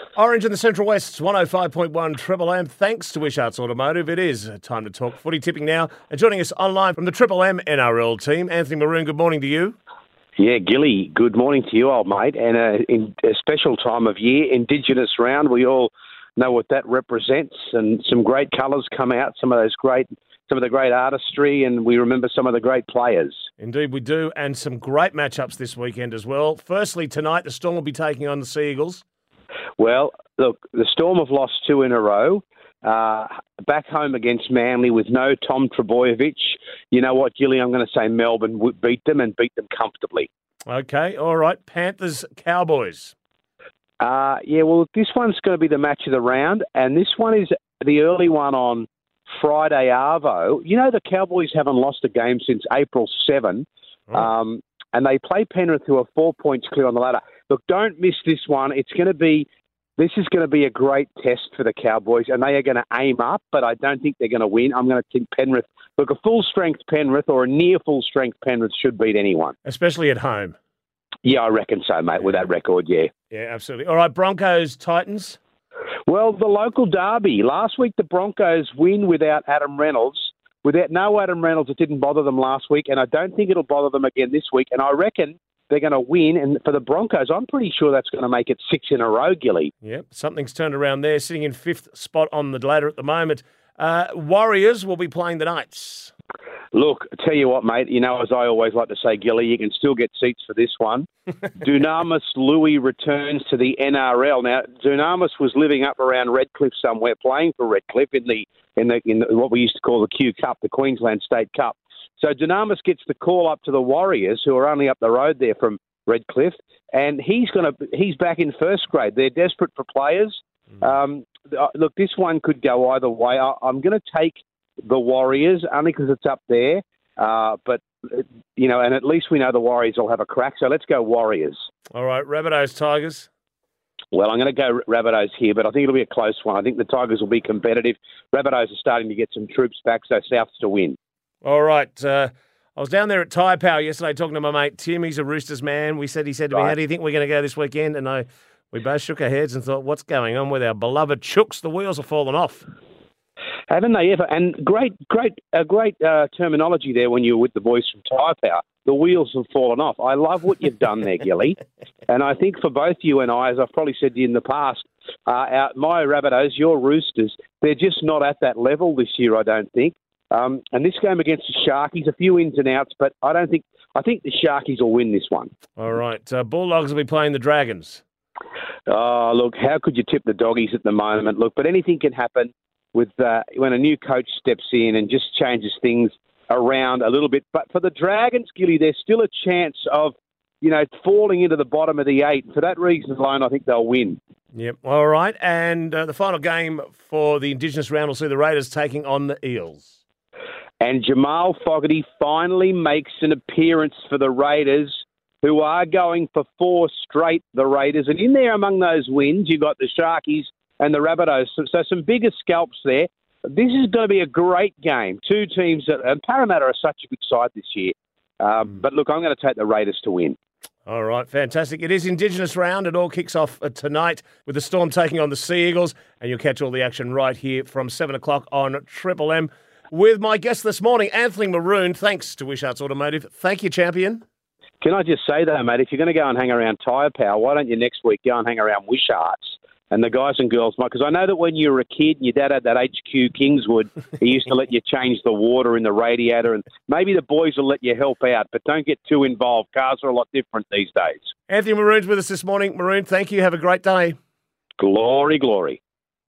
Orange in the Central West, 105.1 Triple M. Thanks to Wishart's Automotive. It is time to talk footy tipping now. And joining us online from the Triple M NRL team, Anthony Maroon, good morning to you. Yeah, Gilly, good morning to you, old mate. And in a special time of year, Indigenous round, we all know what that represents. And some great colours come out, some of the great artistry, and we remember some of the great players. Indeed we do, and some great matchups this weekend as well. Firstly, tonight, the Storm will be taking on the Sea Eagles. Well, look, the Storm have lost two in a row. Back home against Manly with no Tom Trbojevic. You know what, Gilly, I'm going to say Melbourne beat them and beat them comfortably. Okay, all right. Panthers, Cowboys. Well, this one's going to be the match of the round, and this one is the early one on Friday Arvo. You know, the Cowboys haven't lost a game since April 7, and they play Penrith, who are 4 points clear on the ladder. Look, don't miss this one. This is going to be a great test for the Cowboys, and they are going to aim up, but I don't think they're going to win. I'm going to think Penrith. Look, a full-strength Penrith or a near full-strength Penrith should beat anyone. Especially at home. Yeah, I reckon so, mate, with that record, yeah. Yeah, absolutely. All right, Broncos, Titans. Well, the local derby. Last week, the Broncos win without Adam Reynolds. Without no Adam Reynolds, it didn't bother them last week, and I don't think it'll bother them again this week. And I reckon they're going to win. And for the Broncos, I'm pretty sure that's going to make it 6 in a row, Gilly. Yep, something's turned around there, sitting in 5th spot on the ladder at the moment. Warriors will be playing the Knights. Look, I tell you what, mate, you know, as I always like to say, Gilly, you can still get seats for this one. Dunamis Louis returns to the NRL. Now, Dunamis was living up around Redcliffe somewhere, playing for Redcliffe in the what we used to call the Q Cup, the Queensland State Cup. So Dunamis gets the call up to the Warriors, who are only up the road there from Redcliffe, and he's back in first grade. They're desperate for players. Look, this one could go either way. I'm going to take the Warriors only because it's up there, but you know, and at least we know the Warriors will have a crack. So let's go Warriors. All right, Rabbitohs, Tigers. Well, I'm going to go Rabbitohs here, but I think it'll be a close one. I think the Tigers will be competitive. Rabbitohs are starting to get some troops back, so Souths to win. All right. I was down there at Tyre Power yesterday talking to my mate Tim. He's a Roosters man. He said to me, how do you think we're going to go this weekend? And we both shook our heads and thought, what's going on with our beloved Chooks? The wheels are falling off. Haven't they ever? And great terminology there when you were with the boys from Tyre Power. The wheels have fallen off. I love what you've done there, Gilly. And I think for both you and I, as I've probably said to you in the past, my Rabbitohs, your Roosters, they're just not at that level this year, I don't think. And this game against the Sharkies, a few ins and outs, but I think the Sharkies will win this one. All right. Bulldogs will be playing the Dragons. Oh, look, how could you tip the Doggies at the moment? Look, but anything can happen with when a new coach steps in and just changes things around a little bit. But for the Dragons, Gilly, there's still a chance of, you know, falling into the bottom of the 8. For that reason alone, I think they'll win. Yep. All right. And the final game for the Indigenous round will see the Raiders taking on the Eels. And Jamal Fogarty finally makes an appearance for the Raiders, who are going for 4 straight, the Raiders. And in there among those wins, you've got the Sharkies and the Rabbitohs. So some bigger scalps there. This is going to be a great game. Two teams, and Parramatta are such a good side this year. But look, I'm going to take the Raiders to win. All right, fantastic. It is Indigenous round. It all kicks off tonight with the Storm taking on the Sea Eagles. And you'll catch all the action right here from 7 o'clock on Triple M. With my guest this morning, Anthony Maroon. Thanks to Wishart's Automotive. Thank you, champion. Can I just say, though, mate, if you're going to go and hang around Tyre Power, why don't you next week go and hang around Wishart's? And the guys and girls might, because I know that when you were a kid and your dad had that HQ Kingswood, he used to let you change the water in the radiator, and maybe the boys will let you help out, but don't get too involved. Cars are a lot different these days. Anthony Maroon's with us this morning. Maroon, thank you. Have a great day. Glory, glory.